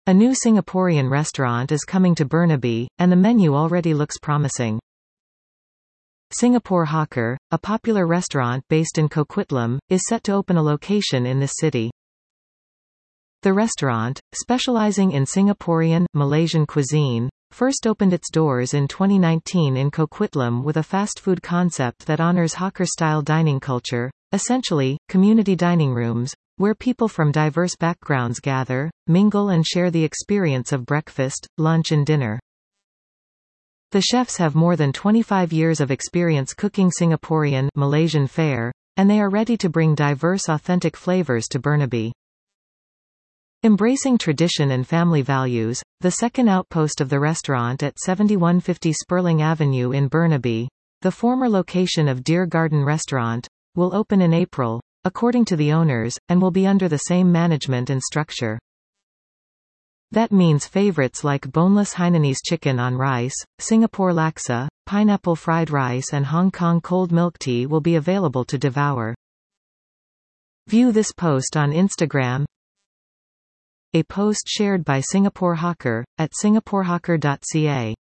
A new Singaporean restaurant is coming to Burnaby, and the menu already looks promising. Singapore Hawker, a popular restaurant based in Coquitlam, is set to open a location in this city. The restaurant, specializing in Singaporean, Malaysian cuisine, first opened its doors in 2019 in Coquitlam with a fast food concept that honors hawker-style dining culture, essentially, community dining rooms, where people from diverse backgrounds gather, mingle and share the experience of breakfast, lunch and dinner. The chefs have more than 25 years of experience cooking Singaporean, Malaysian fare, and they are ready to bring diverse authentic flavors to Burnaby. Embracing tradition and family values, the second outpost of the restaurant at 7150 Spurling Avenue in Burnaby, the former location of Deer Garden Restaurant, will open in April, according to the owners, and will be under the same management and structure. That means favorites like boneless Hainanese chicken on rice, Singapore laksa, pineapple fried rice and Hong Kong cold milk tea will be available to devour. View this post on Instagram. A post shared by Singapore Hawker, at singaporehawker.ca.